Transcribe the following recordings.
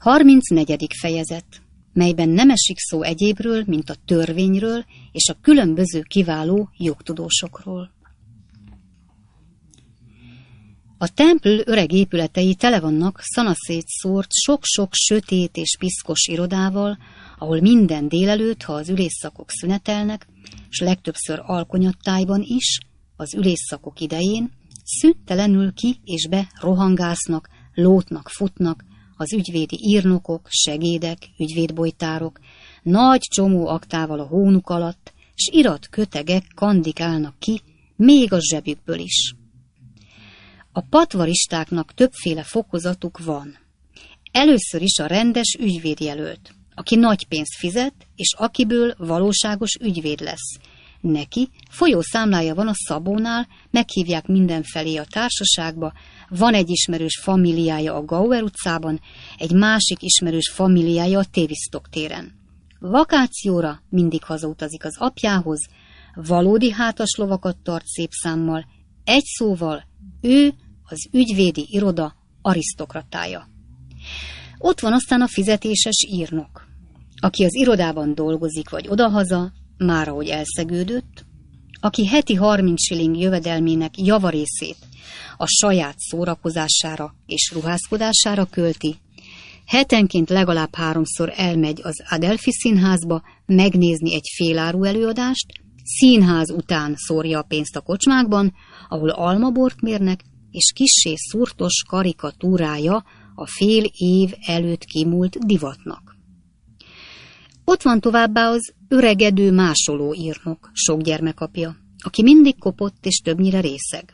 34. fejezet, melyben nem esik szó egyébről, mint a törvényről és a különböző kiváló jogtudósokról. A templ öreg épületei tele vannak szanaszét szórt sok-sok sötét és piszkos irodával, ahol minden délelőtt, ha az ülésszakok szünetelnek, s legtöbbször alkonyattájban is, az ülésszakok idején, szüntelenül ki és be rohangásznak, lótnak, futnak az ügyvédi írnokok, segédek, ügyvédbojtárok, nagy csomó aktával a hónuk alatt, s iratkötegek kandikálnak ki, még a zsebükből is. A patvaristáknak többféle fokozatuk van. Először is a rendes ügyvédjelölt, aki nagy pénzt fizet, és akiből valóságos ügyvéd lesz. Neki folyószámlája van a Szabónál, meghívják mindenfelé a társaságba, van egy ismerős familiája a Gauer utcában, egy másik ismerős familiája a Tavistock téren. Vakációra mindig hazautazik az apjához, valódi hátaslovakat tart szép számmal, egy szóval ő az ügyvédi iroda arisztokratája. Ott van aztán a fizetéses írnok, aki az irodában dolgozik vagy odahaza, már ahogy elszegődött, aki heti 30 shilling jövedelmének javarészét a saját szórakozására és ruházkodására költi, hetenként legalább 3-szor elmegy az Adelphi színházba megnézni egy féláru előadást, színház után szórja a pénzt a kocsmákban, ahol almabort mérnek, és kissé szurtos karikatúrája a fél év előtt kimúlt divatnak. Ott van továbbá az öregedő másoló írnok, sok gyermekapja, aki mindig kopott és többnyire részeg.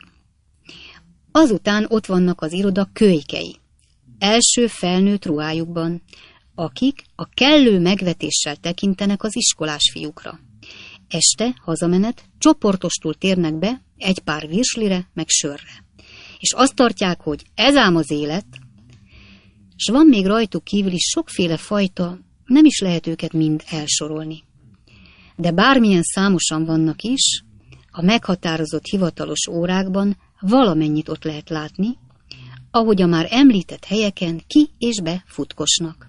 Azután ott vannak az iroda kölykei, első felnőtt ruhájukban, akik a kellő megvetéssel tekintenek az iskolás fiúkra. Este, hazamenet, csoportostul térnek be egy pár virslire meg sörre. És azt tartják, hogy ez ám az élet, s van még rajtuk kívül is sokféle fajta, nem is lehet őket mind elsorolni. De bármilyen számosan vannak is, a meghatározott hivatalos órákban valamennyit ott lehet látni, ahogy a már említett helyeken ki és be futkosnak.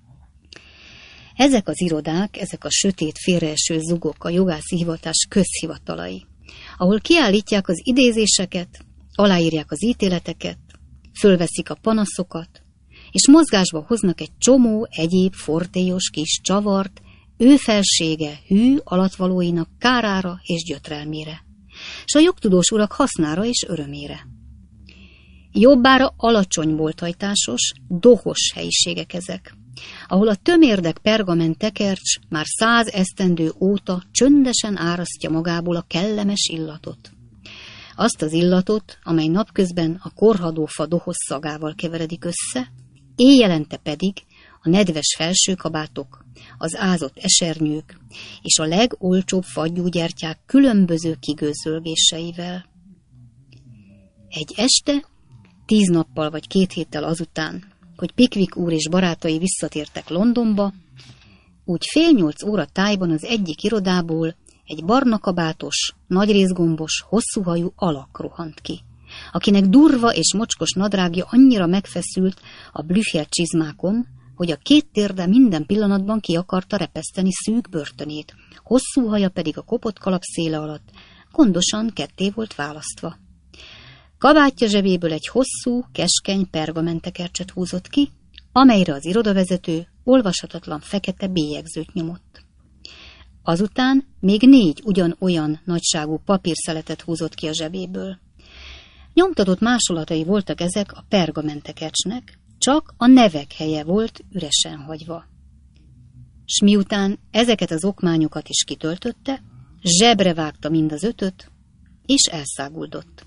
Ezek az irodák, ezek a sötét félreeső zugok a jogászi hivatás közhivatalai, ahol kiállítják az idézéseket, aláírják az ítéleteket, fölveszik a panaszokat, és mozgásba hoznak egy csomó egyéb fortélyos kis csavart, ő felsége hű alatvalóinak kárára és gyötrelmére, s a jogtudós urak hasznára és örömére. Jobbára alacsony bolthajtásos, dohos helyiségek ezek, ahol a tömérdek pergament tekercs már 100 esztendő óta csöndesen árasztja magából a kellemes illatot. Azt az illatot, amely napközben a korhadófa dohos szagával keveredik össze, éjjelente pedig a nedves felsőkabátok, az ázott esernyők és a legolcsóbb fagyúgyertyák különböző kigőzölgéseivel. Egy este, 10 nappal vagy 2 héttel azután, hogy Pickwick úr és barátai visszatértek Londonba, úgy 7:30 tájban az egyik irodából egy barna kabátos, nagyrészgombos, hosszúhajú alak rohant ki, akinek durva és mocskos nadrágja annyira megfeszült a Blücher csizmákon, hogy a 2 térde minden pillanatban ki akarta repeszteni szűk börtönét, hosszú haja pedig a kopott kalap széle alatt gondosan ketté volt választva. Kabátja zsebéből egy hosszú, keskeny pergamentekercset húzott ki, amelyre az irodavezető olvashatatlan fekete bélyegzőt nyomott. Azután még 4 ugyanolyan nagyságú papírszeletet húzott ki a zsebéből. Nyomtatott másolatai voltak ezek a pergamentekercsnek, csak a nevek helye volt üresen hagyva. S miután ezeket az okmányokat is kitöltötte, zsebre vágta mind az 5-öt, és elszáguldott.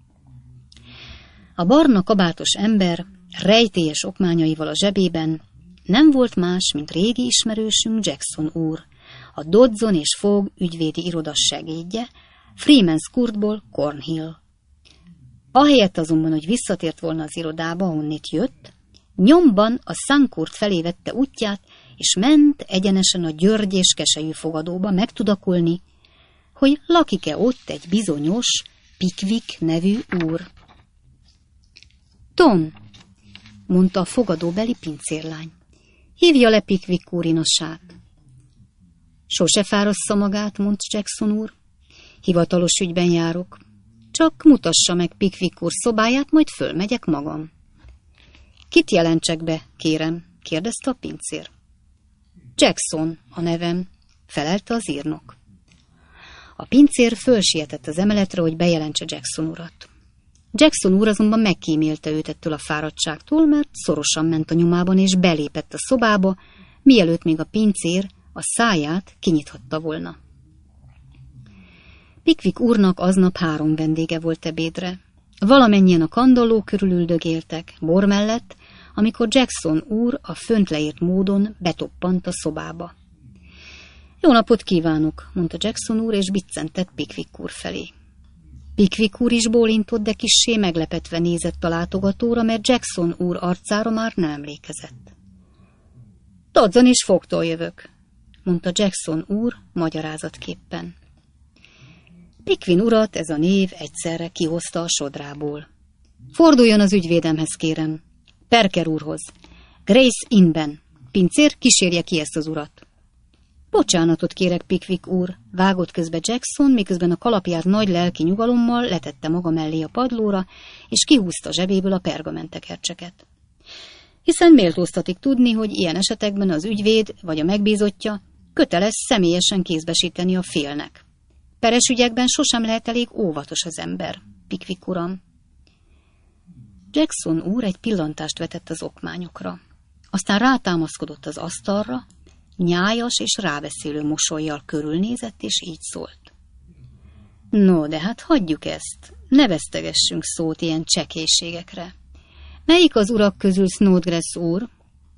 A barna kabátos ember rejtélyes okmányaival a zsebében nem volt más, mint régi ismerősünk Jackson úr, a Dodson és Fogg ügyvédi iroda segédje, Freeman's Courtból Cornhill. Ahelyett azonban, hogy visszatért volna az irodába, ahonnét jött, nyomban a Sancourt felé vette útját, és ment egyenesen a györgyés keselyű fogadóba megtudakolni, hogy lakik-e ott egy bizonyos Pickwick nevű úr. Tom, mondta a fogadóbeli pincérlány, Hívja le Pickwick úr inosát. Sose fárassza magát, mondta Jackson úr. Hivatalos ügyben járok. Csak mutassa meg Pickwick úr szobáját, majd fölmegyek magam. Kit jelentsek be, kérem? Kérdezte a pincér. Jackson a nevem, felelte az írnok. A pincér fölsietett az emeletre, hogy bejelentse Jackson urat. Jackson úr azonban megkímélte őt ettől a fáradtságtól, mert szorosan ment a nyomában, és belépett a szobába, mielőtt még a pincér a száját kinyithatta volna. Pickwick úrnak aznap 3 vendége volt ebédre. Valamennyien a kandalló körül üldögéltek, bor mellett, amikor Jackson úr a fönt leírt módon betoppant a szobába. Jó napot kívánok, mondta Jackson úr, és biccentett Pickwick úr felé. Pickwick úr is bólintott, de kissé meglepetve nézett a látogatóra, mert Jackson úr arcára már nem emlékezett. Dodson és Fogtól jövök, mondta Jackson úr magyarázatképpen. Pickwick urat ez a név egyszerre kihozta a sodrából. Forduljon az ügyvédemhez, kérem. Parker úrhoz. Grace Innben. Pincér, kísérje ki ezt az urat. Bocsánatot kérek, Pickwick úr, vágott közbe Jackson, miközben a kalapját nagy lelki nyugalommal letette maga mellé a padlóra, és kihúzta zsebéből a pergamentekercseket. Hiszen méltóztatik tudni, hogy ilyen esetekben az ügyvéd vagy a megbízottja köteles személyesen kézbesíteni a félnek. Peres ügyekben sosem lehet elég óvatos az ember, Pickwick uram. Jackson úr egy pillantást vetett az okmányokra. Aztán rátámaszkodott az asztalra, nyájas és rábeszélő mosollyal körülnézett, és így szólt. No, de hát hagyjuk ezt, ne vesztegessünk szót ilyen csekélységekre. Melyik az urak közül Snodgrass úr?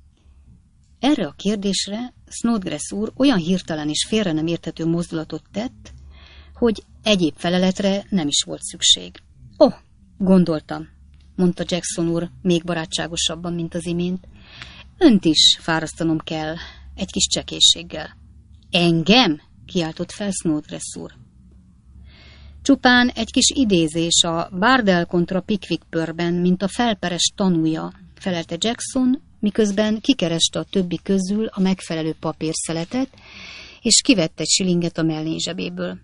Erre a kérdésre Snodgrass úr olyan hirtelen és félre nem érthető mozdulatot tett, hogy egyéb feleletre nem is volt szükség. Gondoltam, mondta Jackson úr még barátságosabban, mint az imént. Önt is fárasztanom kell egy kis csekélységgel. Engem? Kiáltott fel Snodgrass úr. Csupán egy kis idézés a Bardell kontra Pickwick pörben, mint a felperes tanúja, felelte Jackson, miközben kikereste a többi közül a megfelelő papírszeletet, és kivett egy shillinget a mellényzsebéből.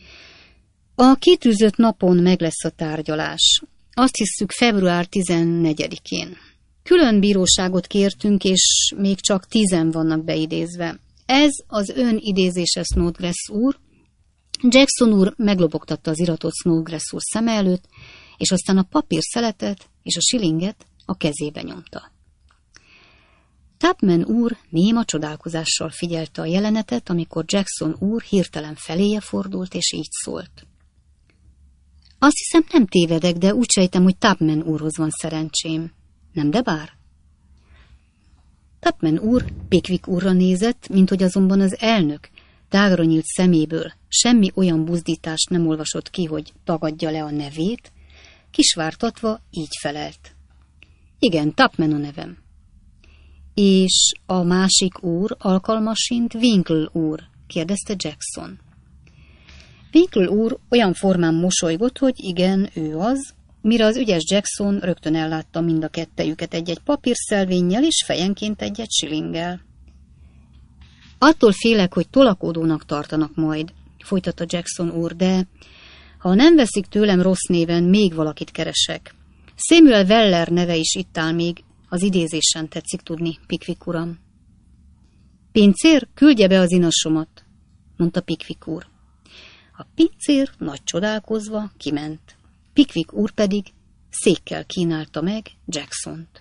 A kitűzött napon meg lesz a tárgyalás. Azt hisszük február 14-én. Külön bíróságot kértünk, és még csak 10 vannak beidézve. Ez az ön idézése, Snodgrass úr. Jackson úr meglobogtatta az iratot Snodgrass úr szeme előtt, és aztán a papírszeletet és a shillinget a kezébe nyomta. Tubman úr néma csodálkozással figyelte a jelenetet, amikor Jackson úr hirtelen feléje fordult, és így szólt. Azt hiszem, nem tévedek, de úgy sejtem, hogy Tubman úrhoz van szerencsém. Nem de bár? Tubman úr Pickwick úrra nézett, minthogy azonban az elnök tágra nyílt szeméből semmi olyan buzdítást nem olvasott ki, hogy tagadja le a nevét, kisvártatva így felelt. Igen, Tubman a nevem. És a másik úr alkalmasint Winkle úr, kérdezte Jackson. Winkle úr olyan formán mosolygott, hogy igen, ő az, mire az ügyes Jackson rögtön ellátta mind a kettejüket egy-egy papírszelvénnyel és fejenként egy-egy shillinggel. Attól félek, hogy tolakodónak tartanak majd, folytatta Jackson úr, de ha nem veszik tőlem rossz néven, még valakit keresek. Samuel Weller neve is itt áll még, az idézésen tetszik tudni, Pickwick uram. Pincér, küldje be az inasomat, mondta Pickwick úr. A pincér nagy csodálkozva kiment. Pickwick úr pedig székkel kínálta meg Jacksont.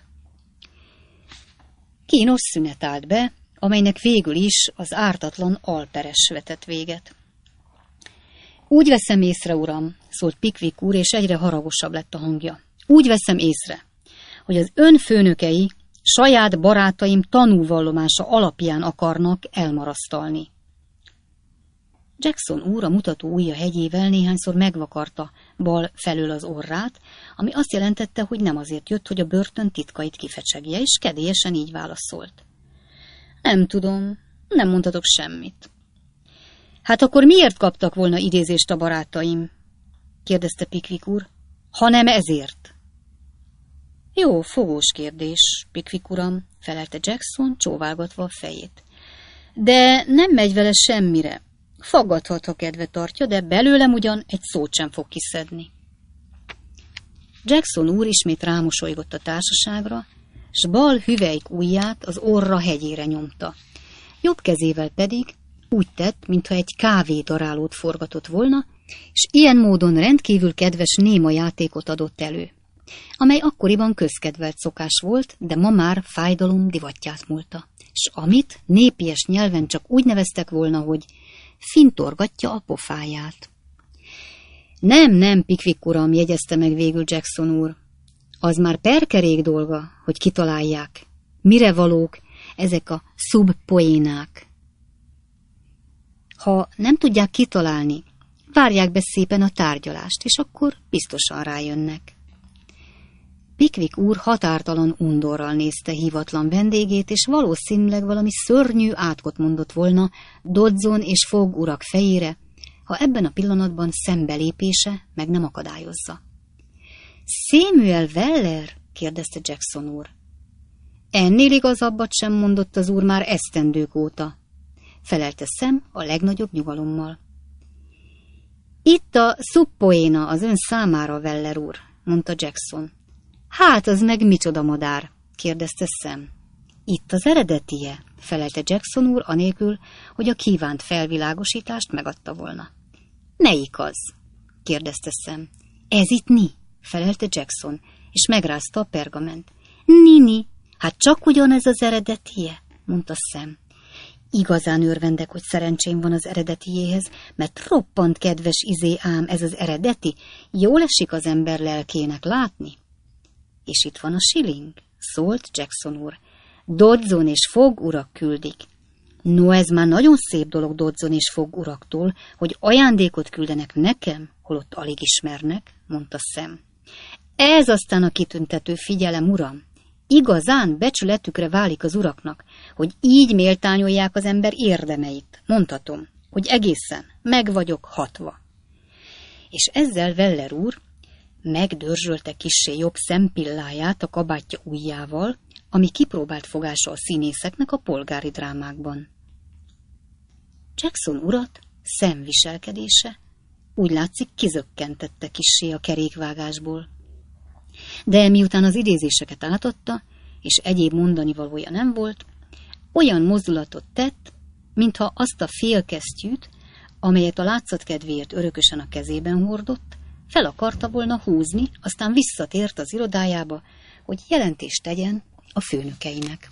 Kínos szünet állt be, amelynek végül is az ártatlan alperes vetett véget. Úgy veszem észre, uram, szólt Pickwick úr, és egyre haragosabb lett a hangja. Úgy veszem észre, hogy az ön főnökei saját barátaim tanúvallomása alapján akarnak elmarasztalni. Jackson úr a mutató ujja hegyével néhányszor megvakarta bal felől az orrát, ami azt jelentette, hogy nem azért jött, hogy a börtön titkait kifecsegje, és kedélyesen így válaszolt. Nem tudom, nem mondhatok semmit. Hát akkor miért kaptak volna idézést a barátaim? Kérdezte Pickwick úr. Ha nem ezért. Jó, fogós kérdés, Pickwick uram, felelte Jackson, csóválgatva a fejét. De nem megy vele semmire. Faggathat, ha kedve tartja, de belőlem ugyan egy szót sem fog kiszedni. Jackson úr ismét rámosolygott a társaságra, s bal hüvelyk ujját az orra hegyére nyomta. Jobb kezével pedig úgy tett, mintha egy kávédarálót forgatott volna, és ilyen módon rendkívül kedves néma játékot adott elő, amely akkoriban közkedvelt szokás volt, de ma már fájdalom divatját múlta, s amit népies nyelven csak úgy neveztek volna, hogy fintorgatja a pofáját. Nem, Pickwick uram, jegyezte meg végül Jackson úr. Az már perkerék dolga, hogy kitalálják, mire valók ezek a szubpoénák. Ha nem tudják kitalálni, várják be szépen a tárgyalást, és akkor biztosan rájönnek. Pickwick úr határtalan undorral nézte hívatlan vendégét, és valószínűleg valami szörnyű átkot mondott volna Dodson és Fogg urak fejére, ha ebben a pillanatban szembelépése meg nem akadályozza. Samuel Weller? kérdezte Jackson úr. Ennél igazabbat sem mondott az úr már esztendők óta, felelte Sam a legnagyobb nyugalommal. Itt a szubpoéna az ön számára, Weller úr, mondta Jackson. Hát, az meg micsoda madár? kérdezte Sam. Itt az eredetie, felelte Jackson úr, anélkül, hogy a kívánt felvilágosítást megadta volna. Melyik az? kérdezte Sam. Ez itt ni, felelte Jackson, és megrázta a pergament. Nini, hát csak ugyanez az eredetie, mondta Sam. Igazán örvendek, hogy szerencsém van az eredetiéhez, mert roppant kedves ám ez az eredeti, jól esik az ember lelkének látni. És itt van a shilling, szólt Jackson úr. Dodson és Fogg urak küldik. No, ez már nagyon szép dolog Dodson és Fogg uraktól, hogy ajándékot küldenek nekem, holott alig ismernek, mondta Sam. Ez aztán a kitüntető figyelem, uram. Igazán becsületükre válik az uraknak, hogy így méltányolják az ember érdemeit. Mondhatom, hogy egészen meg vagyok hatva. És ezzel Weller úr megdörzsölte kissé jobb szempilláját a kabátja ujjával, ami kipróbált fogása a színészeknek a polgári drámákban. Jackson urat Sam viselkedése úgy látszik kizökkentette kissé a kerékvágásból. De miután az idézéseket átadta, és egyéb mondani valója nem volt, olyan mozdulatot tett, mintha azt a félkesztyűt, amelyet a látszat kedvéért örökösen a kezében hordott, fel akarta volna húzni, aztán visszatért az irodájába, hogy jelentést tegyen a főnökeinek.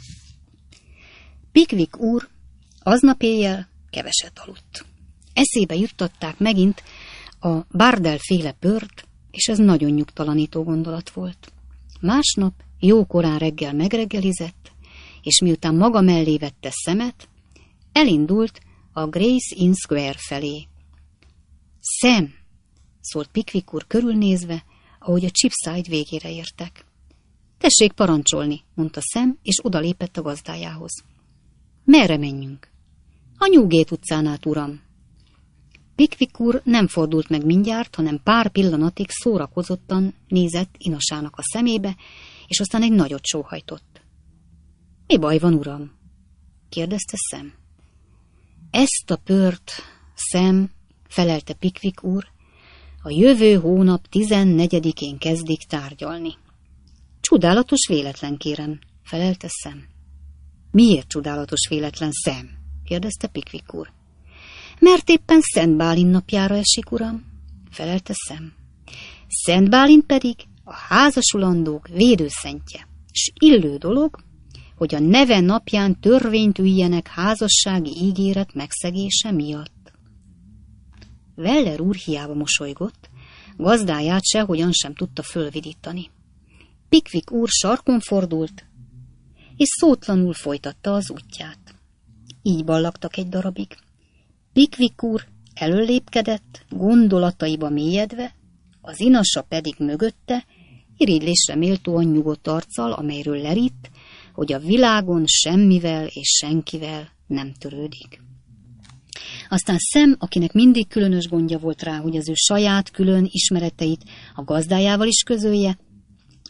Pickwick úr aznap éjjel keveset aludt. Eszébe juttatták megint a Bardell-féle pört, és ez nagyon nyugtalanító gondolat volt. Másnap jókorán reggel megreggelizett, és miután maga mellé vette szemet, elindult a Gray's Inn Square felé. Sam! Szólt Pickwick úr körülnézve, ahogy a Cheapside végére értek. Tessék parancsolni, mondta Sam, és odalépett a gazdájához. Merre menjünk? A Newgate utcán át, uram. Pickwick úr nem fordult meg mindjárt, hanem pár pillanatig szórakozottan nézett inasának a szemébe, és aztán egy nagyot sóhajtott. Mi baj van, uram? kérdezte Sam. Ezt a pört, Sam, felelte Pickwick úr, a jövő hónap 14-én kezdik tárgyalni. Csodálatos véletlen, kérem, felelte Sam. Miért csodálatos véletlen, Sam? kérdezte Pickwick úr. Mert éppen Szent Bálint napjára esik, uram, felelte Sam. Szent Bálint pedig a házasulandók védőszentje, s illő dolog, hogy a neve napján törvényt üljenek házassági ígéret megszegése miatt. Weller úr hiába mosolygott, gazdáját sehogyan sem tudta fölvidítani. Pickwick úr sarkon fordult, és szótlanul folytatta az útját. Így ballagtak egy darabig. Pickwick úr előlépkedett, gondolataiba mélyedve, az inasa pedig mögötte, irigylésre méltóan nyugodt arccal, amelyről leritt, hogy a világon semmivel és senkivel nem törődik. Aztán Sam, akinek mindig különös gondja volt rá, hogy az ő saját külön ismereteit a gazdájával is közölje,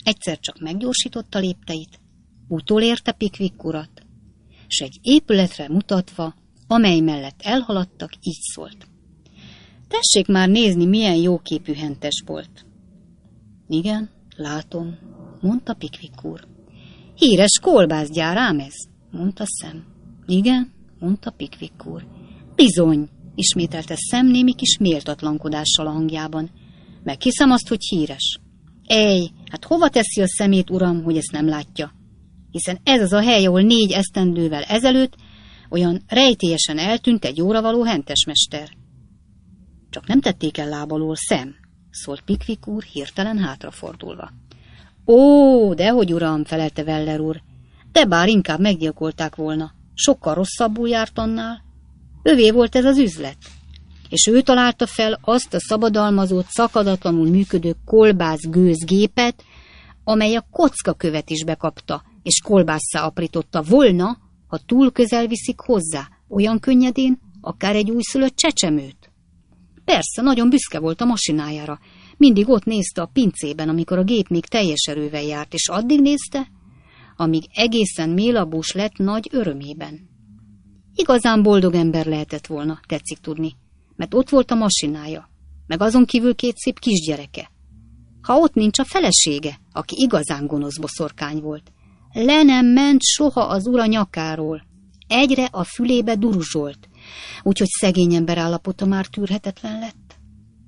Egyszer csak meggyorsította lépteit, utolérte Pickwick urat, s egy épületre mutatva, amely mellett elhaladtak, így szólt. Tessék már nézni, milyen jóképű hentesbolt. Igen, látom, mondta Pickwick úr. Híres kolbászgyár ám ez, mondta Sam. Igen, mondta Pickwick úr. Bizony, ismételte Sam némi kis méltatlankodással a hangjában. Meghiszem azt, hogy híres. Ej, hát hova teszi a szemét, uram, hogy ezt nem látja? Hiszen ez az a hely, ahol 4 esztendővel ezelőtt olyan rejtélyesen eltűnt egy óravaló hentesmester. Csak nem tették el láb alól, Sam, szólt Pickwick úr hirtelen hátrafordulva. Ó, dehogy uram, felelte Weller úr, de bár inkább meggyilkolták volna. Sokkal rosszabbul járt annál. Övé volt ez az üzlet, és ő találta fel azt a szabadalmazott, szakadatlanul működő kolbászgőzgépet, amely a kockakövet is bekapta, és kolbásszá aprította volna, ha túl közel viszik hozzá, olyan könnyedén, akár egy újszülött csecsemőt. Persze, nagyon büszke volt a masinájára. Mindig ott nézte a pincében, amikor a gép még teljes erővel járt, és addig nézte, amíg egészen mélabús lett nagy örömében. Igazán boldog ember lehetett volna, tetszik tudni, mert ott volt a masinája, meg azon kívül 2 szép kisgyereke. Ha ott nincs a felesége, aki igazán gonosz boszorkány volt. Le nem ment soha az ura nyakáról. Egyre a fülébe duruzsolt, úgyhogy szegény ember állapota már tűrhetetlen lett.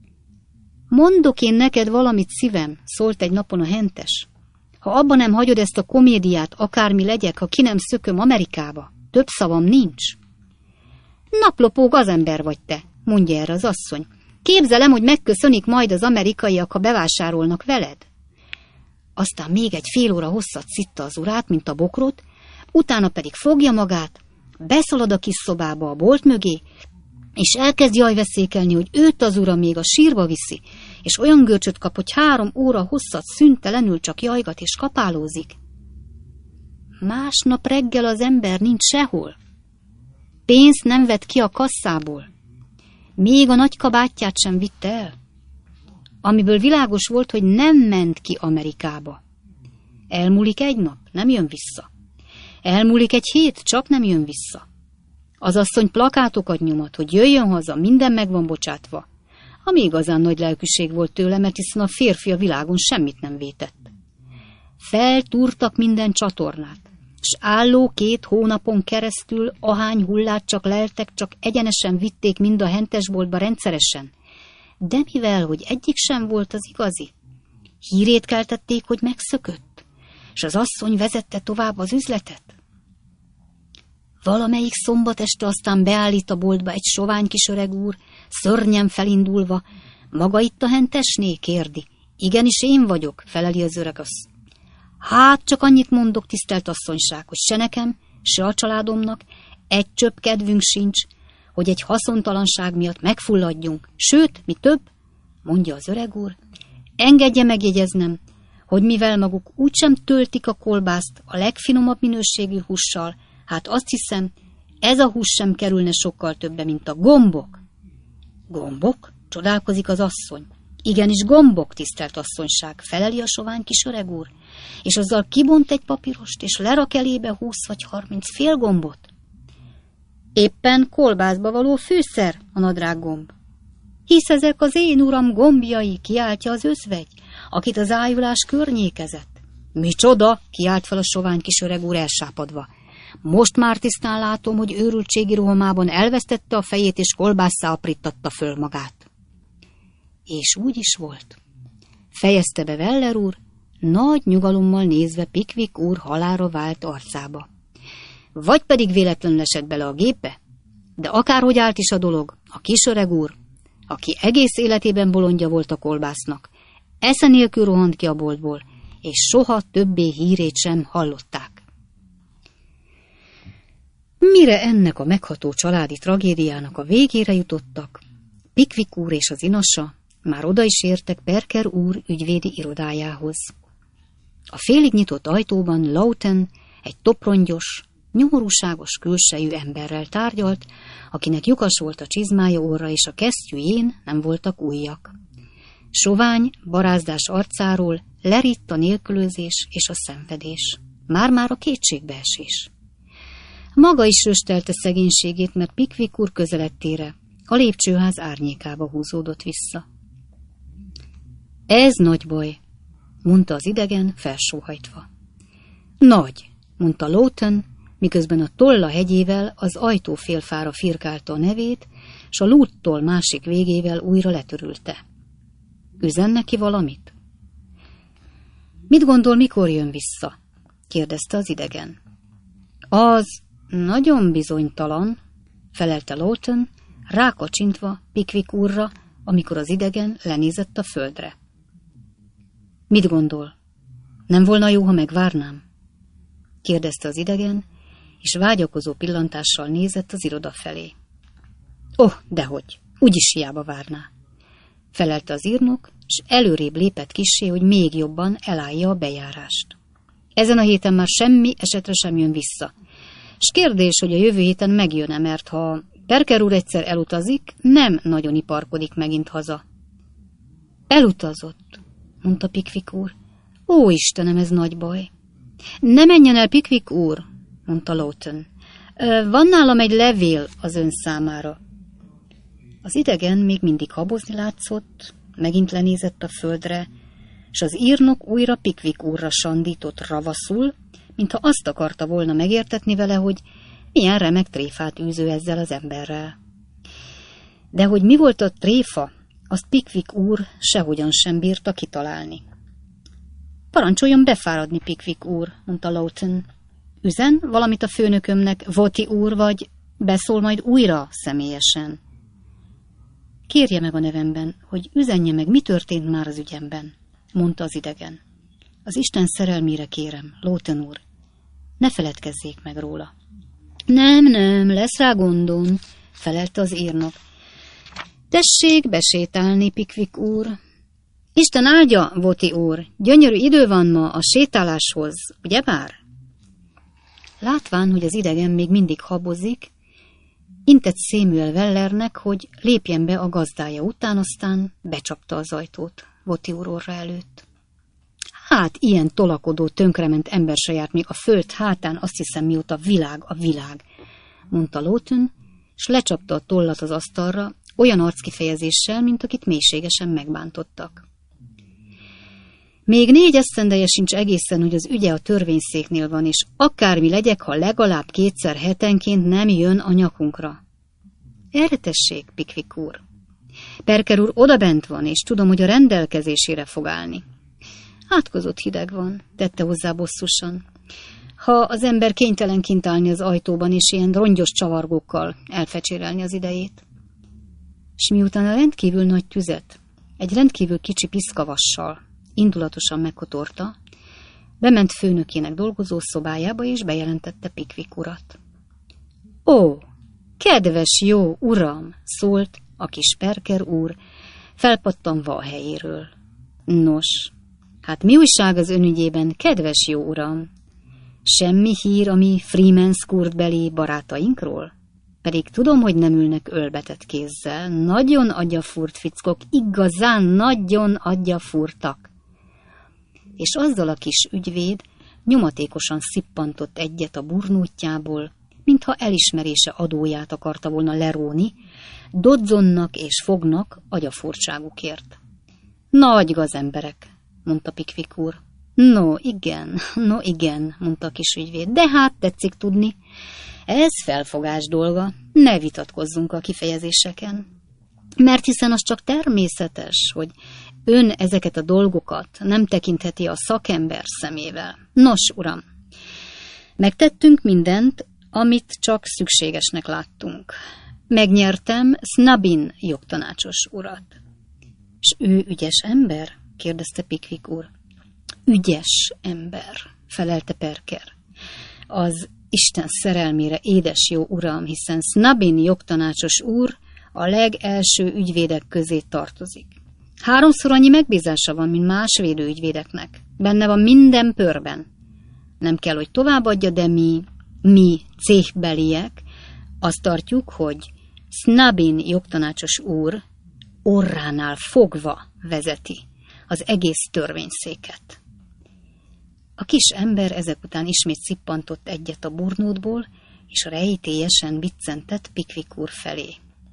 Mondok én neked valamit, szívem, szólt egy napon a hentes. Ha abba nem hagyod ezt a komédiát, akármi legyek, ha ki nem szököm Amerikába, több szavam nincs. Naplopó gazember vagy te, mondja erre az asszony. Képzelem, hogy megköszönik majd az amerikaiak, ha bevásárolnak veled. Aztán még egy fél óra hosszat szitta az urát, mint a bokrot, utána pedig fogja magát, beszalad a kis szobába a bolt mögé, és elkezd jajveszékelni, hogy őt az ura még a sírba viszi, és olyan görcsöt kap, hogy 3 óra hosszat szüntelenül csak jajgat és kapálózik. Másnap reggel az ember nincs sehol. Pénzt nem vett ki a kasszából. Még a nagy kabátját sem vitte el. Amiből világos volt, hogy nem ment ki Amerikába. Elmúlik egy nap, nem jön vissza. Elmúlik egy hét, csak nem jön vissza. Az asszony plakátokat nyomat, hogy jöjjön haza, minden meg van bocsátva. Ami igazán nagy lelkűség volt tőle, mert hiszen a férfi a világon semmit nem vétett. Feltúrtak minden csatornát, s álló 2 hónapon keresztül ahány hullát csak leltek, csak egyenesen vitték mind a hentesboltba rendszeresen. De mivel, hogy egyik sem volt az igazi, hírét keltették, hogy megszökött, és az asszony vezette tovább az üzletet. Valamelyik szombat este aztán beállít a boltba egy sovány kis öreg úr, szörnyen felindulva. Maga itt a hentesné? Kérdi. Igenis én vagyok, feleli az öreg asszony. Hát csak annyit mondok, tisztelt asszonyság, hogy se nekem, se a családomnak egy csöpp kedvünk sincs, hogy egy haszontalanság miatt megfulladjunk. Sőt, mi több, mondja az öreg úr, engedje megjegyeznem, hogy mivel maguk úgysem töltik a kolbászt a legfinomabb minőségű hússal, hát azt hiszem, ez a hús sem kerülne sokkal többe, mint a gombok. Gombok? Csodálkozik az asszony. Igenis gombok, tisztelt asszonyság, feleli a sovány kis öreg úr, és azzal kibont egy papírost, és lerak elébe 20 vagy 30 fél gombot. Éppen kolbászba való fűszer a nadrág gomb. Hisz ezek az én uram gombjai, kiáltja az özvegy, akit az ájulás környékezett. Micsoda? Kiált fel a sovány kis öreg úr elsápadva. Most már tisztán látom, hogy őrültségi rohamában elvesztette a fejét, és kolbásszá apríttatta föl magát. És úgy is volt. Fejezte be Weller úr, nagy nyugalommal nézve Pickwick úr halálra vált arcába. Vagy pedig véletlenül esett bele a gépbe, de akárhogy állt is a dolog, a kis öreg úr, aki egész életében bolondja volt a kolbásznak, esze nélkül rohant ki a boltból, és soha többé hírét sem hallották. Mire ennek a megható családi tragédiának a végére jutottak, Pickwick úr és az inasa már oda is értek Perker úr ügyvédi irodájához. A félig nyitott ajtóban Lawton egy toprongyos, nyomorúságos külsejű emberrel tárgyalt, akinek lyukas volt a csizmája orra, és a kesztyűjén nem voltak ujjak. Sovány, barázdás arcáról leritt a nélkülözés és a szenvedés. Már-már a kétségbeesés. Maga is röstelte szegénységét, mert Pickwick úr közelettére a lépcsőház árnyékába húzódott vissza. Ez nagy baj, mondta az idegen, felsóhajtva. Nagy, mondta Lawton, miközben a tolla hegyével az ajtófélfára firkálta a nevét, s a lúdtoll másik végével újra letörülte. Üzen neki valamit? Mit gondol, mikor jön vissza? Kérdezte az idegen. Az nagyon bizonytalan, felelte Lawton, rákacsintva Pickwick úrra, amikor az idegen lenézett a földre. Mit gondol? Nem volna jó, ha megvárnám? Kérdezte az idegen, és vágyakozó pillantással nézett az iroda felé. Dehogy, úgyis hiába várná, felelte az írnok, s előrébb lépett kissé, hogy még jobban elállja a bejárást. Ezen a héten már semmi esetre sem jön vissza. S kérdés, hogy a jövő héten megjön-e, mert ha Parker úr egyszer elutazik, nem nagyon iparkodik megint haza. Elutazott, mondta Pickwick úr. Ó, Istenem, ez nagy baj. Ne menjen el, Pickwick úr, mondta Lawton. Van nálam egy levél az ön számára. Az idegen még mindig habozni látszott, megint lenézett a földre, és az írnok újra Pickwick úrra sandított ravaszul, mintha azt akarta volna megértetni vele, hogy milyen remek tréfát űző ezzel az emberrel. De hogy mi volt a tréfa, azt Pickwick úr sehogyan sem bírta kitalálni. Parancsoljon befáradni, Pickwick úr, mondta Lawton. Üzen valamit a főnökömnek, Voti úr, vagy beszól majd újra személyesen? Kérje meg a nevemben, hogy üzenje meg, mi történt már az ügyemben, mondta az idegen. Az Isten szerelmére kérem, Lawton úr, ne feledkezzék meg róla. Nem, lesz rá gondom, felelte az írnok. Tessék besétálni, Pickwick úr. Isten áldja, Voti úr, gyönyörű idő van ma a sétáláshoz, ugyebár? Látván, hogy az idegen még mindig habozik, intett Samuel Wellernek, hogy lépjen be a gazdája után, aztán becsapta az ajtót Voti úr orra előtt. Hát, ilyen tolakodó, tönkrement ember se járt még a föld hátán, azt hiszem, mióta a világ, mondta Lawton, s lecsapta a tollat az asztalra, olyan arckifejezéssel, mint akit mélységesen megbántottak. Még 4 esztendeje sincs egészen, hogy az ügye a törvényszéknél van, és akármi legyek, ha legalább 2-szer hetenként nem jön a nyakunkra. Erre tessék, Pickwick úr. Parker úr odabent van, és tudom, hogy a rendelkezésére fog állni. Átkozott hideg van, tette hozzá bosszusan. Ha az ember kénytelen kint állni az ajtóban, és ilyen rongyos csavargókkal elfecsérelni az idejét. S miután a rendkívül nagy tüzet egy rendkívül kicsi piszkavassal indulatosan megkotorta, bement főnökének dolgozó szobájába, és bejelentette Pickwick urat. Ó, kedves jó uram, szólt a kis Parker úr, felpattanva a helyéről. Nos, hát mi újság az ön ügyében, kedves jó uram? Semmi hír a mi Freeman's Court beli barátainkról? Pedig tudom, hogy nem ülnek ölbetett kézzel. Nagyon agyafúrt fickok, igazán nagyon agyafúrtak. És azzal a kis ügyvéd nyomatékosan szippantott egyet a burnótjából, mintha elismerése adóját akarta volna leróni, Dodsonnak és Fognak agyafurtságukért. Nagy gazemberek, mondta Pickwick úr. No igen, mondta a kis ügyvéd, de hát tetszik tudni. Ez felfogás dolga, ne vitatkozzunk a kifejezéseken. Mert hiszen az csak természetes, hogy ön ezeket a dolgokat nem tekintheti a szakember szemével. Nos, uram, megtettünk mindent, amit csak szükségesnek láttunk. Megnyertem Snabin jogtanácsos urat. És ő ügyes ember? Kérdezte Pickwick úr. Ügyes ember, felelte Parker. Az Isten szerelmére, édes jó uram, hiszen Snabin jogtanácsos úr a legelső ügyvédek közé tartozik. 3-szor annyi megbízása van, mint más védőügyvédeknek. Benne van minden pörben. Nem kell, hogy továbbadja, de mi céhbeliek azt tartjuk, hogy Snabin jogtanácsos úr orránál fogva vezeti az egész törvényszéket. A kis ember ezek után ismét szippantott egyet a burnótból, és rejtélyesen biccentett Pickwick úr felé.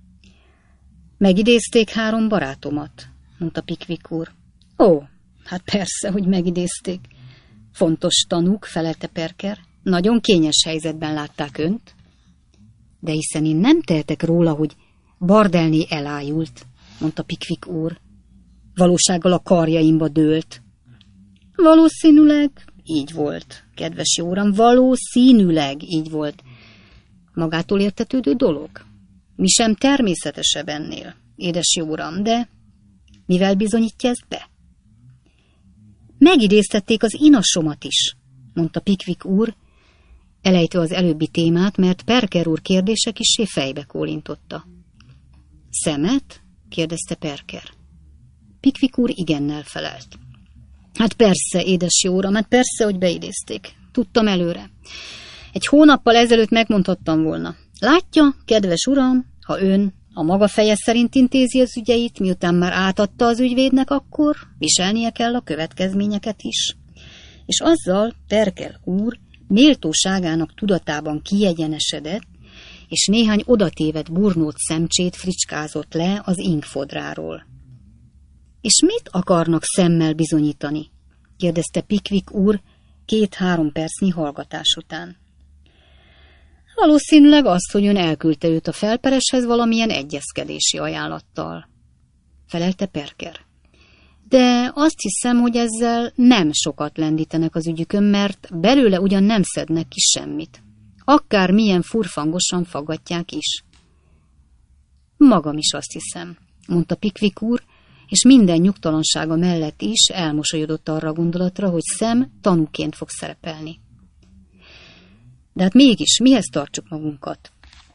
Megidézték 3 barátomat, mondta Pickwick úr. Ó, hát persze, hogy megidézték. Fontos tanúk, felelte Parker. Nagyon kényes helyzetben látták önt. De hiszen én nem tehetek róla, hogy Bardelné elájult, mondta Pickwick úr. Valósággal a karjaimba dőlt. Valószínűleg így volt, kedves jó uram, valószínűleg így volt. Magától értetődő dolog? Mi sem természetesebb ennél, édes jó uram, de mivel bizonyítja ezt be? Megidéztették az inasomat is, mondta Pickwick úr, elejtve az előbbi témát, mert Parker úr kérdése kissé fejbe kólintotta. Szemet? kérdezte Parker. Pickwick úr igennel felelt. Hát persze, édes jó uram, hát persze, hogy beidézték. Tudtam előre. 1 hónappal ezelőtt megmondhattam volna. Látja, kedves uram, ha ön a maga feje szerint intézi az ügyeit, miután már átadta az ügyvédnek, akkor viselnie kell a következményeket is. És azzal Parker úr méltóságának tudatában kiegyenesedett, és néhány odatévedt burnót szemcsét fricskázott le az inkfodráról. És mit akarnak szemmel bizonyítani? kérdezte Pickwick úr 2-3 percnyi hallgatás után. Valószínűleg azt, hogy ön elküldte őt a felpereshez valamilyen egyezkedési ajánlattal, felelte Parker. De azt hiszem, hogy ezzel nem sokat lendítenek az ügyükön, mert belőle ugyan nem szednek ki semmit. Akár milyen furfangosan faggatják is. Magam is azt hiszem, mondta Pickwick úr, és minden nyugtalansága mellett is elmosolyodott arra a gondolatra, hogy Sam tanúként fog szerepelni. De hát mégis, mihez tartsuk magunkat?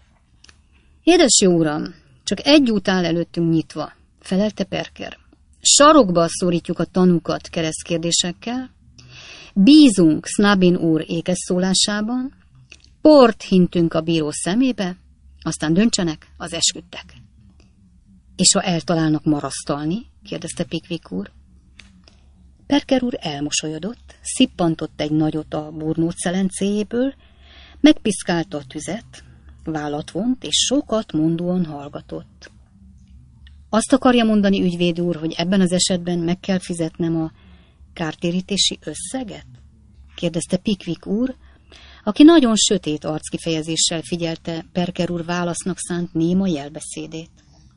Édes jó uram, csak egy út áll előttünk nyitva, felelte Parker. Sarokba szorítjuk a tanúkat keresztkérdésekkel, bízunk Snubin úr ékes szólásában, port hintünk a bíró szemébe, aztán döntsenek az esküdtek. És ha eltalálnak marasztalni? kérdezte Pickwick úr. Parker úr elmosolyodott, szippantott egy nagyot a burnót szelencéjéből, megpiszkálta a tüzet, vállat vont, és sokat mondóan hallgatott. Azt akarja mondani, ügyvéd úr, hogy ebben az esetben meg kell fizetnem a kártérítési összeget? kérdezte Pickwick úr, aki nagyon sötét arckifejezéssel figyelte Parker úr válasznak szánt néma jelbeszédét.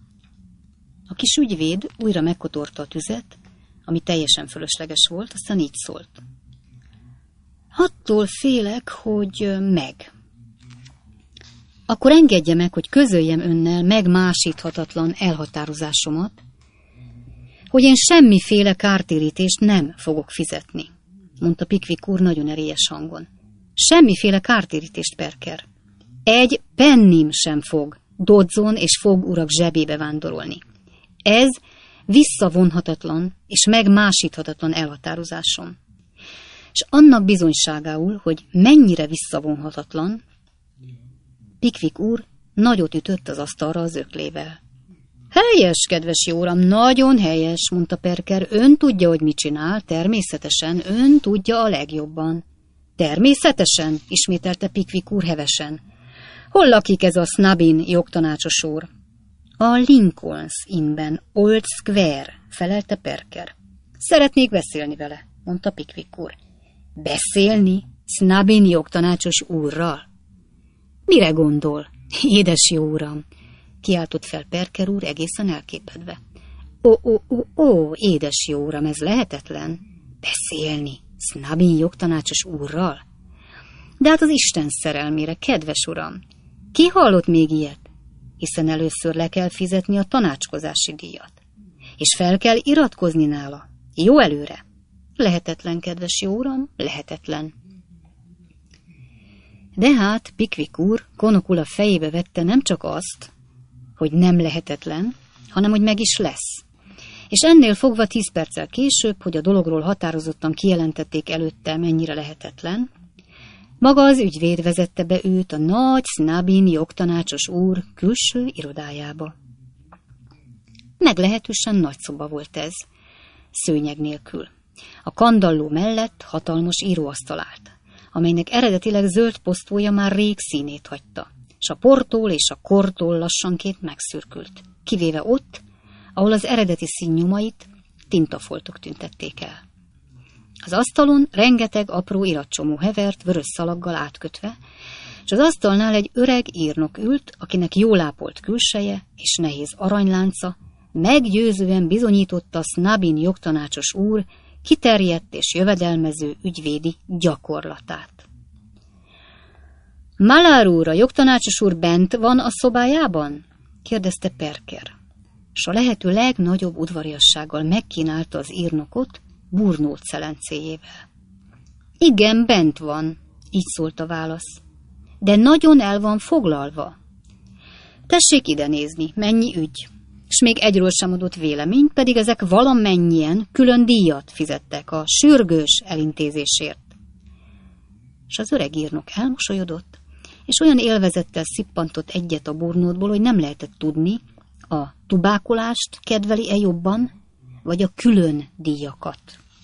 A kis ügyvéd újra megkotorta a tüzet, ami teljesen fölösleges volt, aztán így szólt. Attól félek, hogy meg. Akkor engedje meg, hogy közöljem önnel megmásíthatatlan elhatározásomat, hogy én semmiféle kártérítést nem fogok fizetni, mondta Pickwick úr nagyon erélyes hangon. Semmiféle kártérítést, Parker. 1 pennim sem fog Dodson és Fogg urak zsebébe vándorolni. Ez visszavonhatatlan és megmásíthatatlan elhatározásom. És annak bizonyságául, hogy mennyire visszavonhatatlan, Pickwick úr nagyot ütött az asztalra az öklével. Helyes, kedves jó uram, nagyon helyes, mondta Parker. Ön tudja, hogy mit csinál, természetesen, ön tudja a legjobban. Természetesen, ismételte Pickwick úr hevesen. Hol lakik ez a Snubin jogtanácsos úr? A Lincoln's Innben, Old Square, felelte Parker. Szeretnék beszélni vele, mondta Pickwick úr. Beszélni? Snubin jogtanácsos úrral? Mire gondol? Édes jó uram, kiáltott fel Parker úr egészen elképedve. Ó, édes jó uram, ez lehetetlen. Beszélni? Snubin jogtanácsos úrral? De hát az Isten szerelmére, kedves uram, ki hallott még ilyet? Hiszen először le kell fizetni a tanácskozási díjat, és fel kell iratkozni nála. Jó előre. Lehetetlen, kedves jó uram, lehetetlen. De hát Pickwick úr konokul fejébe vette nem csak azt, hogy nem lehetetlen, hanem hogy meg is lesz. És ennél fogva 10 perccel később, hogy a dologról határozottan kijelentették előtte, mennyire lehetetlen, maga az ügyvéd vezette be őt a nagy Snubin jogtanácsos úr külső irodájába. Meglehetősen nagy szoba volt ez, szőnyeg nélkül. A kandalló mellett hatalmas íróasztal állt, amelynek eredetileg zöld posztója már rég színét hagyta, s a portól és a kortól lassanként megszürkült, kivéve ott, ahol az eredeti színnyomait tintafoltok tüntették el. Az asztalon rengeteg apró iratcsomó hevert vörös szalaggal átkötve, és az asztalnál egy öreg írnok ült, akinek jól ápolt külseje és nehéz aranylánca meggyőzően bizonyította Snubin jogtanácsos úr kiterjedt és jövedelmező ügyvédi gyakorlatát. Malár úr, a jogtanácsos úr bent van a szobájában? Kérdezte Perker, s a lehető legnagyobb udvariassággal megkínálta az írnokot burnót szelencéjével. Igen, bent van, így szólt a válasz, de nagyon el van foglalva. Tessék ide nézni, mennyi ügy, s még egyről sem adott véleményt, pedig ezek valamennyien külön díjat fizettek a sürgős elintézésért. És az öreg írnok elmosolyodott, és olyan élvezettel szippantott egyet a burnótból, hogy nem lehetett tudni, a tubákolást kedveli-e jobban, vagy a külön díjakat.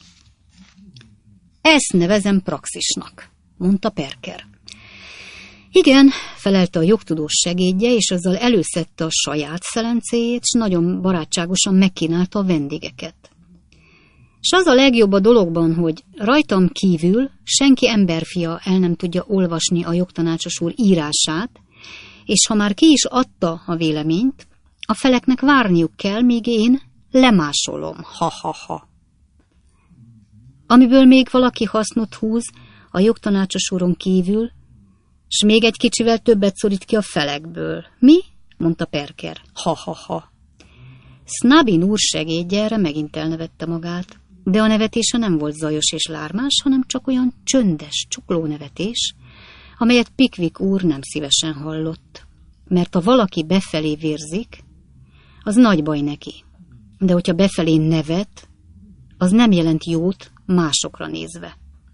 Ezt nevezem praxisnak, mondta Perker. Igen, felelte a jogtudós segédje, és azzal előszedte a saját szelencéjét, s nagyon barátságosan megkínálta a vendégeket. S az a legjobb a dologban, hogy rajtam kívül senki emberfia el nem tudja olvasni a jogtanácsos úr írását, és ha már ki is adta a véleményt, a feleknek várniuk kell, míg én lemásolom. Ha-ha-ha. Amiből még valaki hasznot húz a jogtanácsos úron kívül, s még egy kicsivel többet szorít ki a felekből. Mi? Mondta Perker. Ha-ha-ha. Snubin úr segédje erre megint elnevette magát, de a nevetése nem volt zajos és lármás, hanem csak olyan csöndes, csukló nevetés, amelyet Pickwick úr nem szívesen hallott. Mert ha valaki befelé vérzik, az nagy baj neki. De hogyha befelé nevet, az nem jelent jót másokra nézve.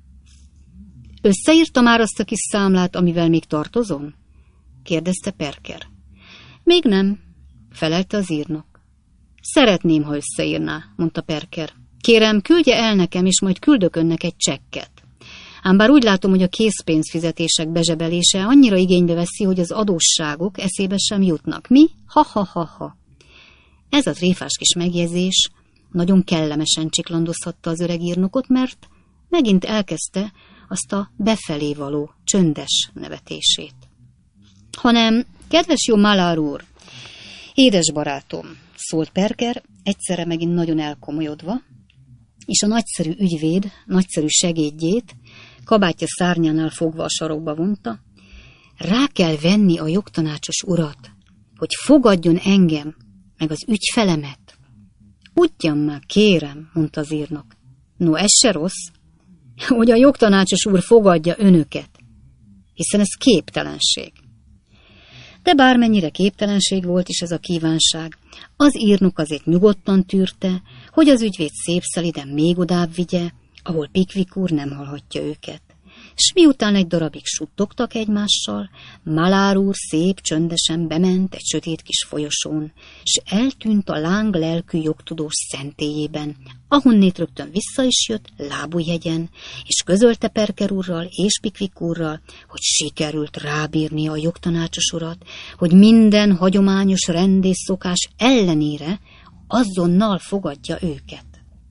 Összeírta már azt a kis számlát, amivel még tartozom? Kérdezte Perker. Még nem, felelte az írnok. Szeretném, ha összeírná, mondta Perker. Kérem, küldje el nekem, és majd küldök önnek egy csekket. Ám bár úgy látom, hogy a készpénzfizetések bezsebelése annyira igénybe veszi, hogy az adósságok eszébe sem jutnak. Mi? Ha-ha-ha-ha. Ez a tréfás kis megjegyzés nagyon kellemesen csiklandozhatta az öreg írnokot, mert megint elkezdte azt a befelé való csöndes nevetését. Hanem, kedves jó Malár úr, édes barátom, szólt Perker, egyszerre megint nagyon elkomolyodva, és a nagyszerű ügyvéd, nagyszerű segédjét kabátja szárnyánál fogva a sarokba vonta, rá kell venni a jogtanácsos urat, hogy fogadjon engem, meg az ügyfelemet. Ugyan már, kérem, mondta az írnok. No, ez se rossz, hogy a jogtanácsos úr fogadja önöket, hiszen ez képtelenség. De bármennyire képtelenség volt is ez a kívánság, az írnok azért nyugodtan tűrte, hogy az ügyvéd szépszeliden még odább vigye, ahol Pickwick úr nem hallhatja őket. S miután egy darabig suttogtak egymással, Malár úr szép csöndesen bement egy sötét kis folyosón, s eltűnt a láng lelkű jogtudós szentélyében, ahonnét rögtön vissza is jött Lábújhegyen, és közölte Perker úrral és Pickwick úrral, hogy sikerült rábírnia a jogtanácsos urat, hogy minden hagyományos rend és szokás ellenére azonnal fogadja őket.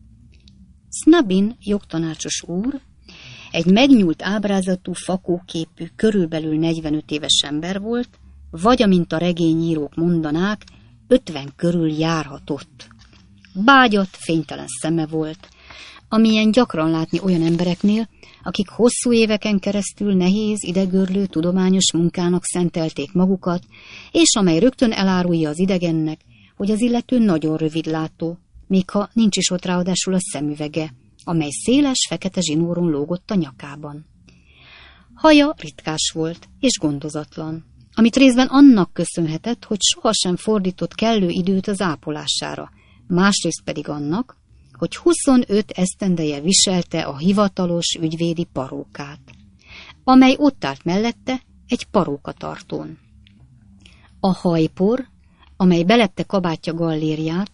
Snubin jogtanácsos úr egy megnyúlt ábrázatú, fakóképű, körülbelül 45 éves ember volt, vagy, amint a regényírók mondanák, 50 körül járhatott. Bágyat, fénytelen szeme volt, amilyen gyakran látni olyan embereknél, akik hosszú éveken keresztül nehéz, idegörlő, tudományos munkának szentelték magukat, és amely rögtön elárulja az idegennek, hogy az illető nagyon rövidlátó, még ha nincs is ott ráadásul a szemüvege, amely széles, fekete zsinóron lógott a nyakában. Haja ritkás volt, és gondozatlan, amit részben annak köszönhetett, hogy sohasem fordított kellő időt az ápolására, másrészt pedig annak, hogy 25 esztendeje viselte a hivatalos ügyvédi parókát, amely ott állt mellette egy parókatartón. A hajpor, amely belepte kabátja gallériát,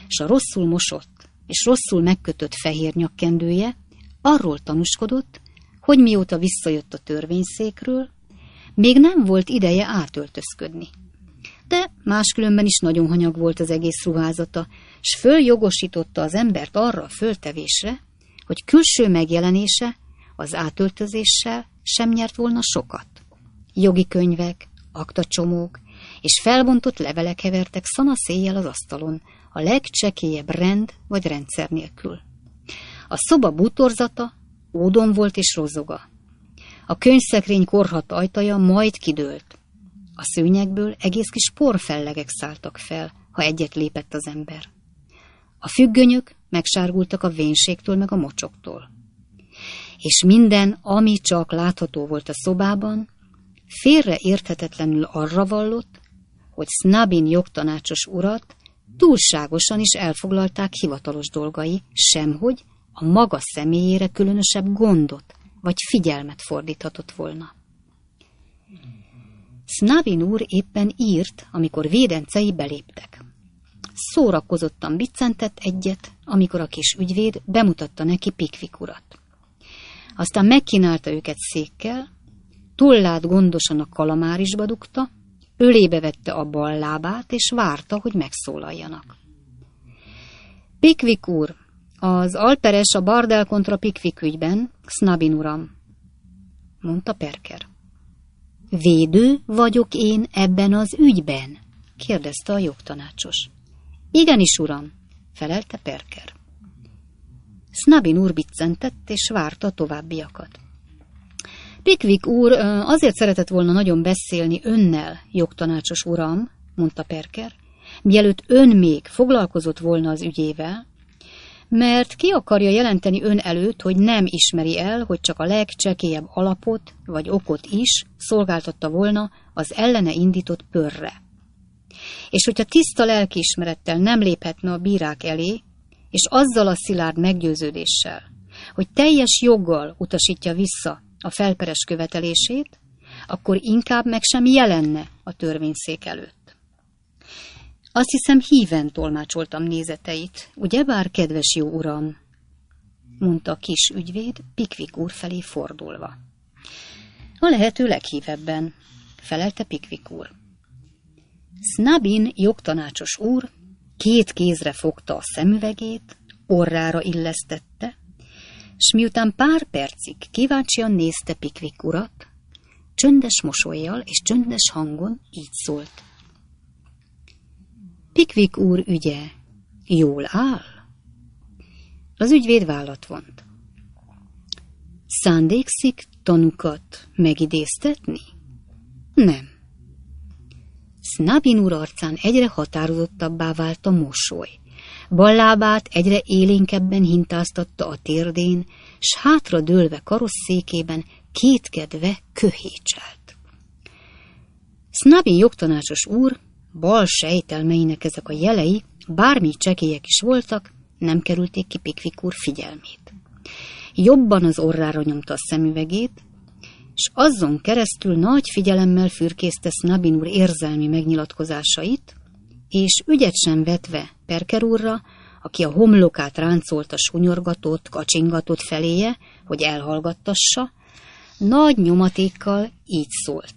s a rosszul mosott és rosszul megkötött fehér nyakkendője arról tanúskodott, hogy mióta visszajött a törvényszékről, még nem volt ideje átöltözködni. De máskülönben is nagyon hanyag volt az egész ruházata, s följogosította az embert arra a föltevésre, hogy külső megjelenése az átöltözéssel sem nyert volna sokat. Jogi könyvek, aktacsomók és felbontott levelek hevertek szanaszéjjel az asztalon, a legcsekélyebb rend vagy rendszer nélkül. A szoba bútorzata ódon volt és rozzoga. A könyvszekrény korhadt ajtaja majd kidőlt. A szőnyekből egész kis porfellegek szálltak fel, ha egyet lépett az ember. A függönyök megsárgultak a vénségtől meg a mocsoktól. És minden, ami csak látható volt a szobában, félre érthetetlenül arra vallott, hogy Snubin jogtanácsos urat túlságosan is elfoglalták hivatalos dolgai, semhogy a maga személyére különösebb gondot vagy figyelmet fordíthatott volna. Snubin úr éppen írt, amikor védencei beléptek. Szórakozottan biccentett egyet, amikor a kis ügyvéd bemutatta neki Pickwick urat. Aztán megkínálta őket székkel, tollát gondosan a kalamárisba dugta, ölébe vette a bal lábát, és várta, hogy megszólaljanak. Pickwick úr, az alperes a Bardell kontra Pickwick ügyben, Snubin uram, mondta Perker. Védő vagyok én ebben az ügyben? Kérdezte a jogtanácsos. Igenis, uram, felelte Perker. Snubin úr biccentett, és várta a továbbiakat. Pickwick úr azért szeretett volna nagyon beszélni önnel, jogtanácsos uram, mondta Perker, mielőtt ön még foglalkozott volna az ügyével, mert ki akarja jelenteni ön előtt, hogy nem ismeri el, hogy csak a legcsekélyebb alapot vagy okot is szolgáltatta volna az ellene indított pörre. És hogyha tiszta lelkiismerettel nem léphetne a bírák elé, és azzal a szilárd meggyőződéssel, hogy teljes joggal utasítja vissza a felperes követelését, akkor inkább meg sem jelenne a törvényszék előtt. Azt hiszem, híven tolmácsoltam nézeteit, ugyebár, kedves jó uram, mondta a kis ügyvéd Pickwick úr felé fordulva. A lehető leghívebben, felelte Pickwick úr. Snubin jogtanácsos úr 2 kézre fogta a szemüvegét, orrára illesztette, s miután pár percig kíváncsian nézte Pickwick urat, csöndes mosollyal és csöndes hangon így szólt. Pickwick úr ügye jól áll? Az ügyvéd vállat vont. Szándékszik tanukat megidéztetni? Nem. Snubin úr arcán egyre határozottabbá vált a mosoly. Bal lábát egyre élénkebben hintáztatta a térdén, s hátra dőlve karosszékében kétkedve köhécselt. Snubin jogtanácsos úr bal sejtelmeinek ezek a jelei, bármi csekélyek is voltak, nem kerülték ki Pickwick úr figyelmét. Jobban az orrára nyomta a szemüvegét, s azon keresztül nagy figyelemmel fürkészte Snubin úr érzelmi megnyilatkozásait, és ügyet sem vetve Perker úrra, aki a homlokát ráncolta sunyorgatott, kacsingatott feléje, hogy elhallgattassa, nagy nyomatékkal így szólt.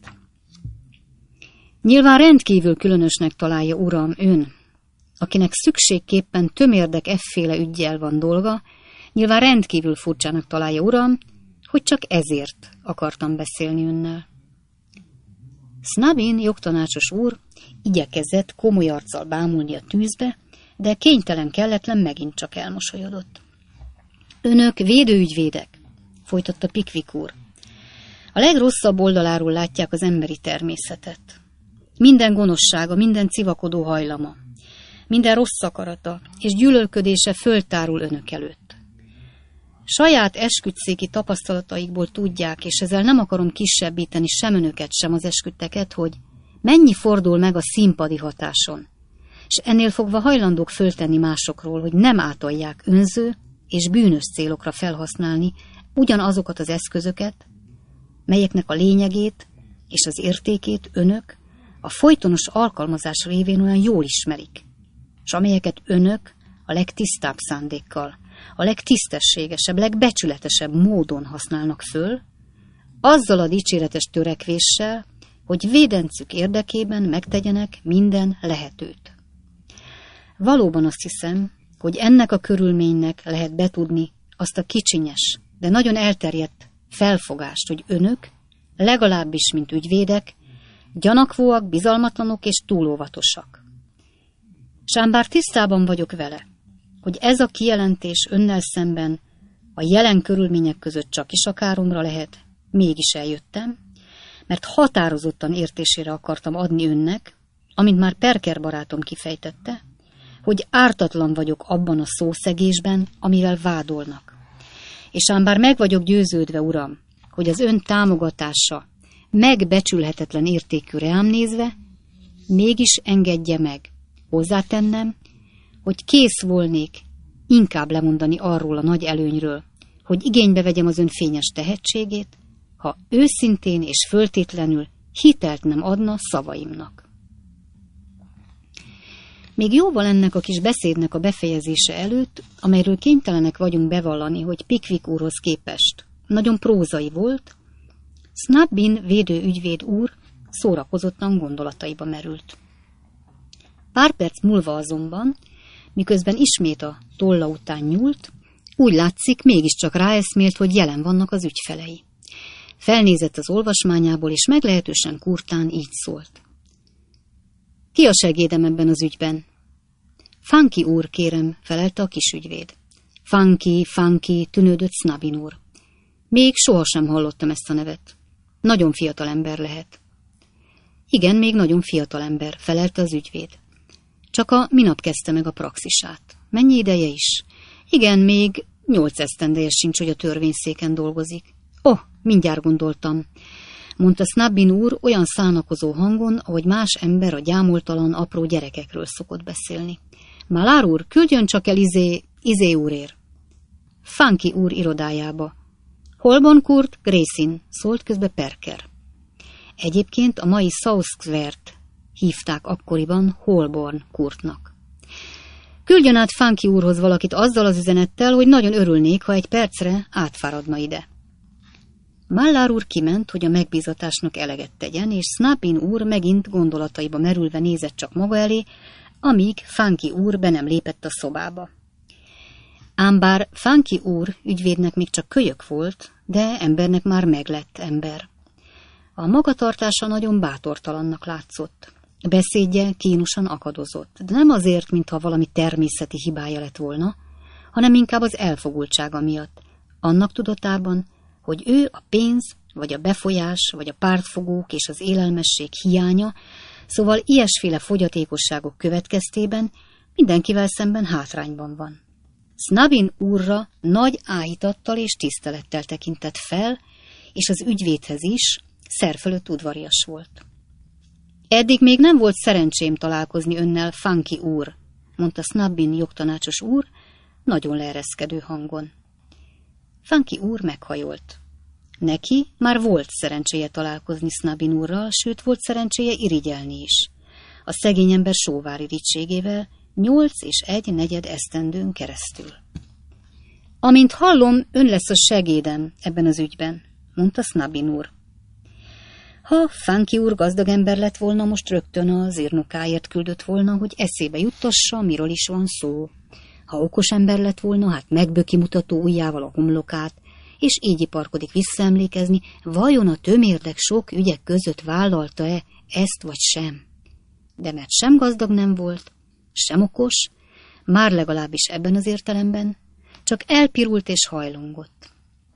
Nyilván rendkívül különösnek találja, uram, ön, akinek szükségképpen tömérdek efféle üggyel van dolga, nyilván rendkívül furcsának találja, uram, hogy csak ezért akartam beszélni önnel. Snubin jogtanácsos úr igyekezett komoly arccal bámulni a tűzbe, de kénytelen kelletlen megint csak elmosolyodott. Önök védőügyvédek, folytatta Pickwick úr. A legrosszabb oldaláról látják az emberi természetet. Minden gonoszsága, minden civakodó hajlama, minden rossz akarata és gyűlölködése föltárul önök előtt. Saját esküdtszéki tapasztalataikból tudják, és ezzel nem akarom kisebbíteni sem önöket, sem az esküdteket, hogy mennyi fordul meg a színpadi hatáson, és ennél fogva hajlandók föltenni másokról, hogy nem átolják önző és bűnös célokra felhasználni ugyanazokat az eszközöket, melyeknek a lényegét és az értékét önök a folytonos alkalmazás révén olyan jól ismerik, és amelyeket önök a legtisztább szándékkal, a legtisztességesebb, legbecsületesebb módon használnak föl, azzal a dicséretes törekvéssel, hogy védencük érdekében megtegyenek minden lehetőt. Valóban azt hiszem, hogy ennek a körülménynek lehet betudni azt a kicsinyes, de nagyon elterjedt felfogást, hogy önök, legalábbis mint ügyvédek, gyanakvóak, bizalmatlanok és túlóvatosak. S ám bár tisztában vagyok vele, hogy ez a kijelentés önnel szemben a jelen körülmények között csak is a káromra lehet, mégis eljöttem, mert határozottan értésére akartam adni önnek, amint már Perker barátom kifejtette, hogy ártatlan vagyok abban a szószegésben, amivel vádolnak. És ám bár meg vagyok győződve, uram, hogy az ön támogatása megbecsülhetetlen értékű rám nézve, mégis engedje meg hozzátennem, hogy kész volnék inkább lemondani arról a nagy előnyről, hogy igénybe vegyem az ön fényes tehetségét, ha őszintén és föltétlenül hitelt nem adna szavaimnak. Még jóval ennek a kis beszédnek a befejezése előtt, amelyről kénytelenek vagyunk bevallani, hogy Pickwick úrhoz képest nagyon prózai volt, Snubbin védőügyvéd úr szórakozottan gondolataiba merült. Pár perc múlva azonban, miközben ismét a tolla után nyúlt, úgy látszik, mégiscsak ráeszmélt, hogy jelen vannak az ügyfelei. Felnézett az olvasmányából, és meglehetősen kurtán így szólt. Ki a segédem ebben az ügyben? Funky úr, kérem, felelte a kisügyvéd. Funky, tűnődött Snubbin úr. Még sohasem hallottam ezt a nevet. Nagyon fiatal ember lehet. Igen, még nagyon fiatal ember, felelte az ügyvéd. Csak a minap kezdte meg a praxisát. Mennyi ideje is? Igen, még 8 esztendeje sincs, hogy a törvényszéken dolgozik. Mindjárt gondoltam, mondta Snubbin úr olyan szánakozó hangon, ahogy más ember a gyámoltalan apró gyerekekről szokott beszélni. Malár úr, küldjön csak el izé úrér. Funky úr irodájába. Holborn Court, Grayson, szólt közbe Perker. Egyébként a mai South Square-t hívták akkoriban Holborn Courtnak. Küldjön át Funky úrhoz valakit azzal az üzenettel, hogy nagyon örülnék, ha egy percre átfáradna ide. Malár úr kiment, hogy a megbízatásnak eleget tegyen, és Snubbin úr megint gondolataiba merülve nézett csak maga elé, amíg Funky úr be nem lépett a szobába. Ám bár Funky úr ügyvédnek még csak kölyök volt, de embernek már meglett ember. A magatartása nagyon bátortalannak látszott. Beszédje kínosan akadozott, de nem azért, mintha valami természeti hibája lett volna, hanem inkább az elfogultsága miatt, annak tudatában, hogy ő a pénz, vagy a befolyás, vagy a pártfogók és az élelmesség hiánya, szóval ilyesféle fogyatékosságok következtében mindenkivel szemben hátrányban van. Snubbin úrra nagy áhítattal és tisztelettel tekintett fel, és az ügyvédhez is szerfölött udvarias volt. Eddig még nem volt szerencsém találkozni önnel, Funky úr, mondta Snubbin jogtanácsos úr, nagyon leereszkedő hangon. Funky úr meghajolt. Neki már volt szerencséje találkozni Snubbin úrral, sőt volt szerencséje irigyelni is. A szegény ember sóvár irigységével 8 1/4 esztendőn keresztül. Amint hallom, ön lesz a segédem ebben az ügyben, mondta Snubbin úr. Ha Funky úr gazdag ember lett volna, most rögtön az írnokáért küldött volna, hogy eszébe juttassa, miről is van szó. Ha okos ember lett volna, hát megböki mutató ujjával a homlokát, és így iparkodik visszaemlékezni, vajon a tömérdek sok ügyek között vállalta-e ezt vagy sem. De mert sem gazdag nem volt, sem okos, már legalábbis ebben az értelemben, csak elpirult és hajlongott.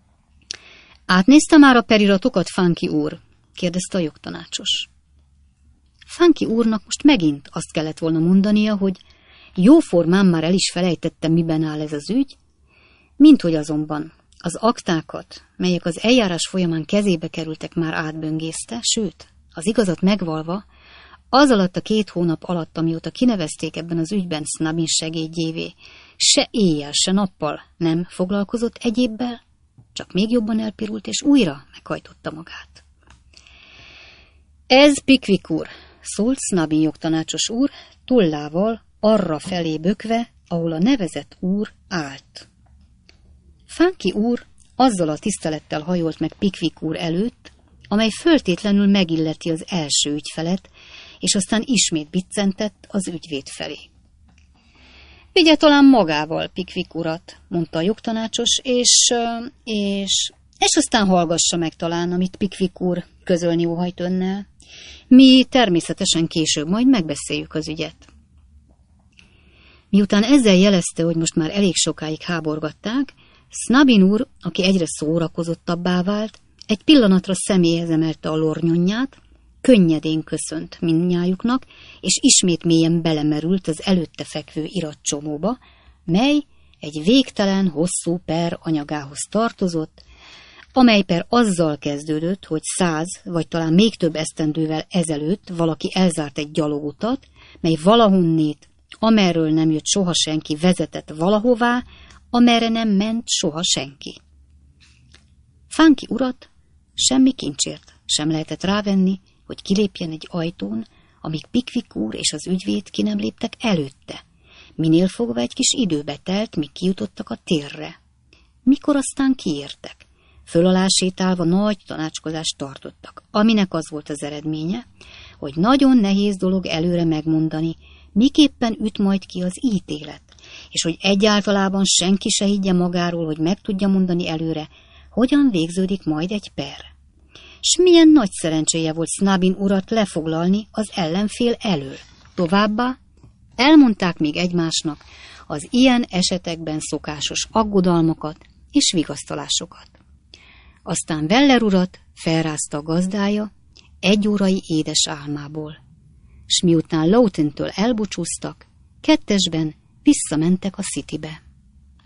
Átnézte már a periratokat, Funky úr? Kérdezte a jogtanácsos. Funky úrnak most megint azt kellett volna mondania, hogy jóformán már el is felejtettem, miben áll ez az ügy, minthogy azonban az aktákat, melyek az eljárás folyamán kezébe kerültek, már átböngészte, sőt, az igazat megvalva, az alatt a 2 hónap alatt, amióta kinevezték ebben az ügyben Snubbin segédjévé, se éjjel, se nappal nem foglalkozott egyébbel, csak még jobban elpirult, és újra meghajtotta magát. Ez Pickwick úr, szólt Snubbin jogtanácsos úr, tollával arra felé bökve, ahol a nevezett úr állt. Funky úr azzal a tisztelettel hajolt meg Pickwick úr előtt, amely föltétlenül megilleti az első ügyfelet, és aztán ismét biccentett az ügyvéd felé. Vigye talán magával Pickwick urat, mondta a jogtanácsos, és aztán hallgassa meg talán, amit Pickwick úr közölni óhajt önnel. Mi természetesen később majd megbeszéljük az ügyet. Miután ezzel jelezte, hogy most már elég sokáig háborgatták, Snubbin úr, aki egyre szórakozottabbá vált, egy pillanatra személyhez emelte a lornyonját, könnyedén köszönt mindnyájuknak, és ismét mélyen belemerült az előtte fekvő iratcsomóba, mely egy végtelen, hosszú per anyagához tartozott, amely per azzal kezdődött, hogy 100 vagy talán még több esztendővel ezelőtt valaki elzárt egy gyalogutat, mely valahonnét, amerről nem jött soha senki, vezetett valahová, amerre nem ment soha senki. Funky urat semmi kincsért sem lehetett rávenni, hogy kilépjen egy ajtón, amíg Pickwick úr és az ügyvéd ki nem léptek előtte. Minél fogva egy kis időbe telt, míg kijutottak a térre. Mikor aztán kiértek. Föl alá sétálva nagy tanácskozást tartottak, aminek az volt az eredménye, hogy nagyon nehéz dolog előre megmondani, miképpen üt majd ki az ítélet, és hogy egyáltalában senki se higgye magáról, hogy meg tudja mondani előre, hogyan végződik majd egy per. S milyen nagy szerencséje volt Snubbin urat lefoglalni az ellenfél elől. Továbbá elmondták még egymásnak az ilyen esetekben szokásos aggodalmakat és vigasztalásokat. Aztán Weller urat felrázta a gazdája egy órai édes álmából, s miután Lawton-től elbúcsúztak, kettesben visszamentek a Citybe.